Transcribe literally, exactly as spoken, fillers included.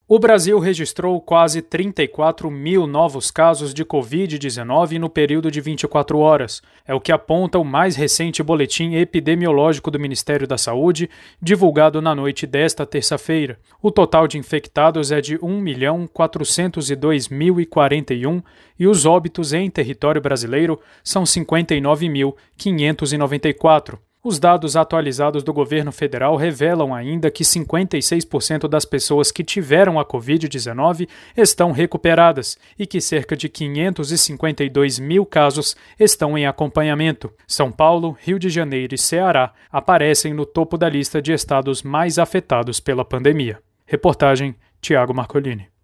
O Brasil registrou quase trinta e quatro mil novos casos de covid dezenove no período de vinte e quatro horas. É o que aponta o mais recente boletim epidemiológico do Ministério da Saúde, divulgado na noite desta terça-feira. O total de infectados é de um milhão quatrocentos e dois mil e quarenta e um e os óbitos em território brasileiro são cinquenta e nove mil quinhentos e noventa e quatro. Os dados atualizados do governo federal revelam ainda que cinquenta e seis por cento das pessoas que tiveram a covid dezenove estão recuperadas e que cerca de quinhentos e cinquenta e dois mil casos estão em acompanhamento. São Paulo, Rio de Janeiro e Ceará aparecem no topo da lista de estados mais afetados pela pandemia. Reportagem Tiago Marcolini.